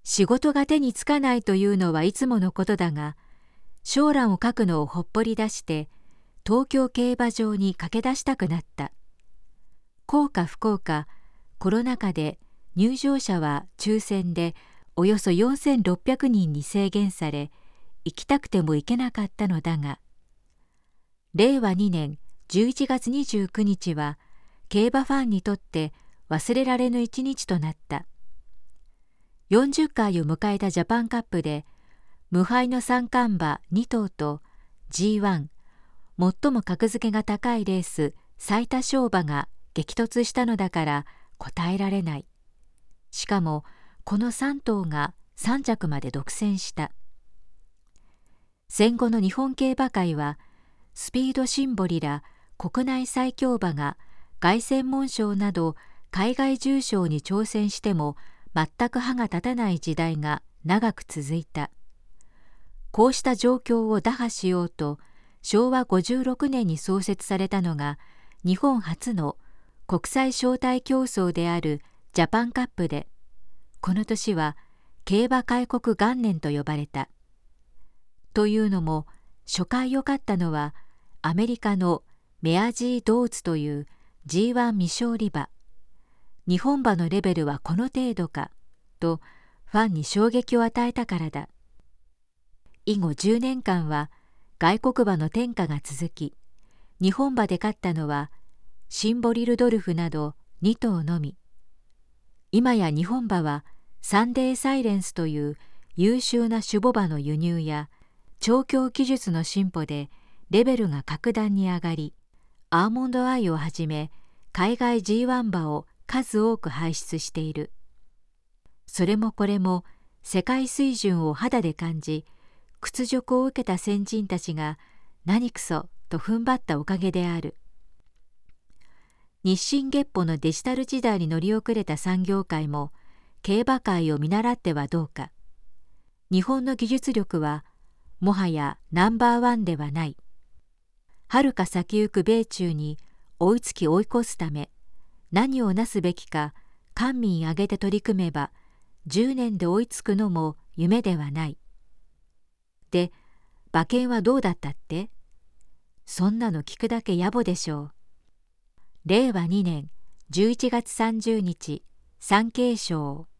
仕事が手につかないというのはいつものことだが、将来を書くのをほっぽり出して、東京競馬場に駆け出したくなった。幸か不幸か、コロナ禍で入場者は抽選でおよそ4600人に制限され、行きたくても行けなかったのだが、令和2年11月29日は、競馬ファンにとって忘れられぬ一日となった。40回を迎えたジャパンカップで、無敗の三冠馬2頭と G1、最も格付けが高いレース最多勝馬が激突したのだから答えられない。しかもこの3頭が3着まで独占した。戦後の日本競馬界は、スピードシンボリら国内最強馬が凱旋門賞など海外重賞に挑戦しても全く歯が立たない時代が長く続いた。こうした状況を打破しようと、昭和56年に創設されたのが日本初の国際招待競争であるジャパンカップで、この年は競馬開国元年と呼ばれた。というのも、初回良かったのはアメリカのメアジー・ドーツという G1 未勝利馬。日本馬のレベルはこの程度かとファンに衝撃を与えたからだ。以後10年間は外国馬の天下が続き、日本馬で勝ったのはシンボリルドルフなど2頭のみ。今や日本馬はサンデーサイレンスという優秀な種牡馬の輸入や調教技術の進歩でレベルが格段に上がり、アーモンドアイをはじめ海外 G1 馬を数多く輩出している。それもこれも世界水準を肌で感じ、屈辱を受けた先人たちが何くそと踏ん張ったおかげである。日進月歩のデジタル時代に乗り遅れた産業界も競馬界を見習ってはどうか。日本の技術力はもはやナンバーワンではない。遥か先行く米中に追いつき追い越すため、何をなすべきか官民挙げて取り組めば、10年で追いつくのも夢ではない。で、馬券はどうだったって？そんなの聞くだけ野暮でしょう。令和2年11月30日、産経省。